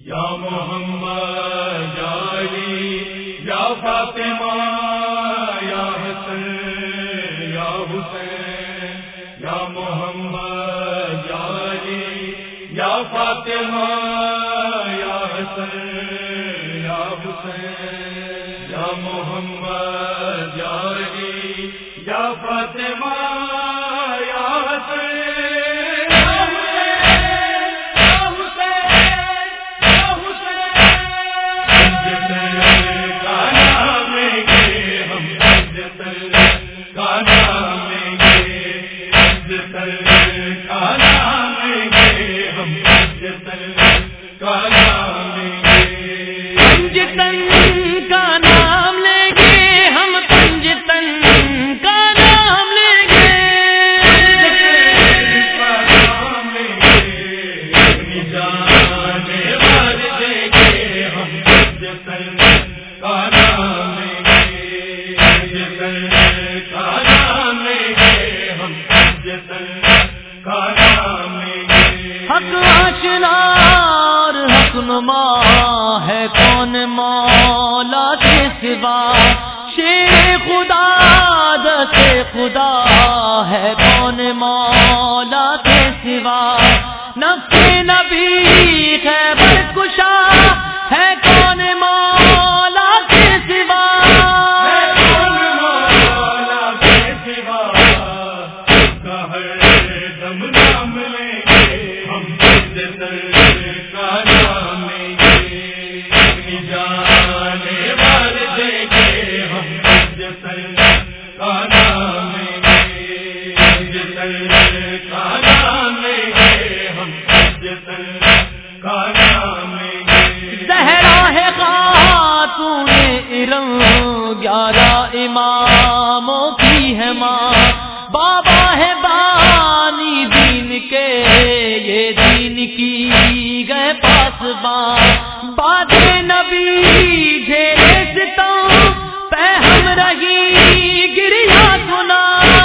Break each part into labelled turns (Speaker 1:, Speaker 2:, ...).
Speaker 1: یا محمد یا علی یا فاطمہ یا حسن یا حسین یا محمد یا علی یا فاطمہ یا حسن یا حسین یا محمد یا علی یا فاطمہ یا حسن
Speaker 2: ہے کون مولا کے سوا، شیر خدا دس خدا ہے کون مولا کے سوا، نفس نبی خیبر کشا ہے کون مولا کے سوا، ہے کون مولا کے سوا،
Speaker 1: ہر دم نام لیں گے ہم کا نام لیں گے، جانے والے دیں گے ہم کا نام لیں گے، کا نام لیں گے ہم کا نام لیں گے۔
Speaker 2: زہرا ہے خاتون ارم 11 اماموں کی ہے ماں، بابا ہے بانی دین کے یہ دین کی گئے پاسباں، بات نبی جھیلے ستم پہ ہم رہی گریا سنا،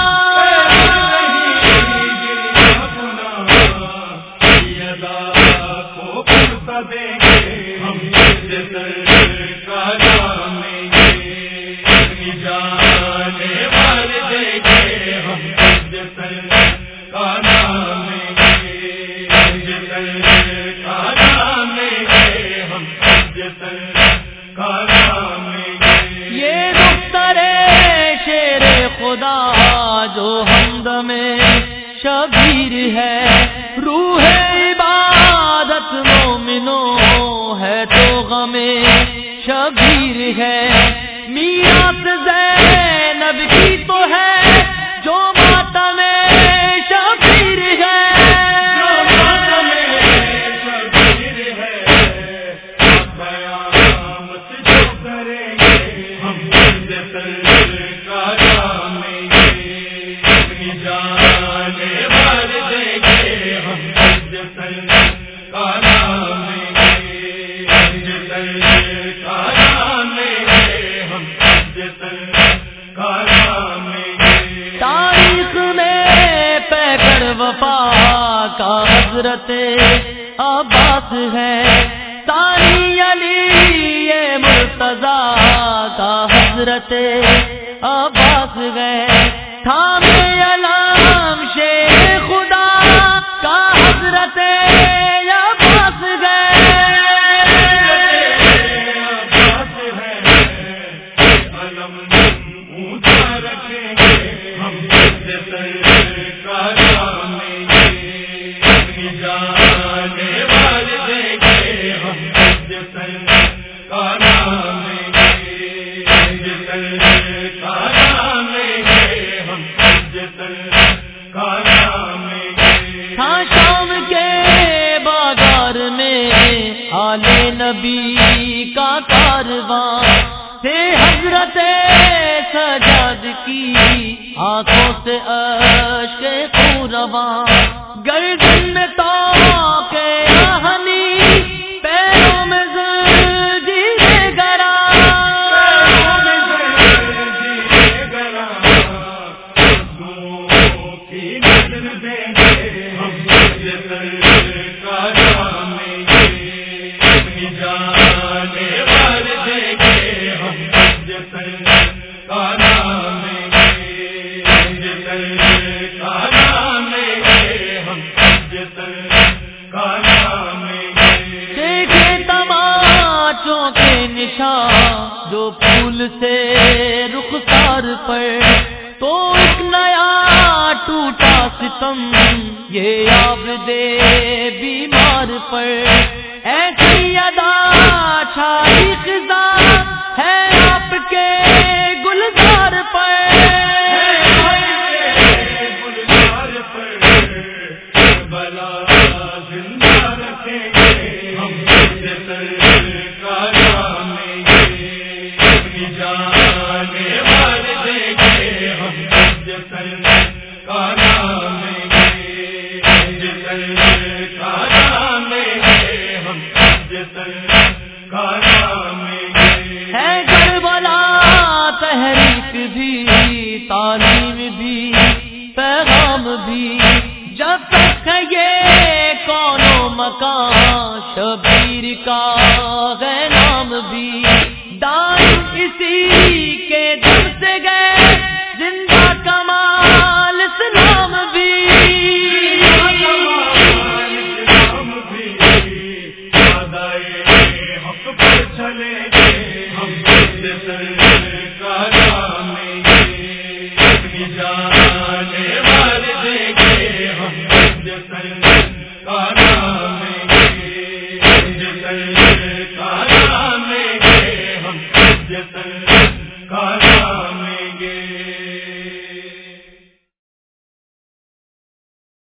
Speaker 1: دیں گے ہم کا نام لیں گے، جانے والے دیں گے ہم کا نام لیں گے، کا نام لیں گے ہم کا نام لیں گے۔
Speaker 2: یہ دختر شیر خدا جو حمد میں شبیر ہے، روح عبادت مومنوں ہے تو غم شبیر ہے، میراث زینب کی تو ہے جو ماتم شبیر ہے، تاریخ میں پیکر وفا کا حضرت عباس ہے، ثانی علی مرتضی کا حضرت عباس ہے، تھامے علم شیر خدا کا حضرت عباس ہے، شام کے بازار میں آلے نبی کا کارواں سے حضرت سجاد کی آنکھوں سے اشک خونرواں، گردن میں طاق آہنی پیروں میں زنجیر گرا،
Speaker 1: کا نام لیں گے جانے والے دیں گے ہم کا نام لیں گے کا نام لیں گے ہم کا نام لیں گے
Speaker 2: دیکھے تماچوں کے نشان جو پھول سے رخسار پر تو ایک نیا ٹوٹا ستم یہ عابد بیمار پر ایسی ادا چھائی خزاں ہے آپ کے گلزار پر
Speaker 1: گلزار پر بلا زندہ رکھیں گے ہم کا نام لیں گے جانے والے دیں گے ہم کا نام لیں گے کا نام لیں گے ہم کا نام لیں گے
Speaker 2: ہے کربلا تحریک بھی تعلیم بھی پیغام بھی جب تک ہے یہ کون و مکان شبیر کا ہے نام بھی دان اسی کے دم سے گئے زندہ کمال اسلام بھی
Speaker 1: حق پر چلے گے ہم کا نام لیں گے جانے والے دیں گے ہم کا نام لیں گے کا نام لیں گے ہم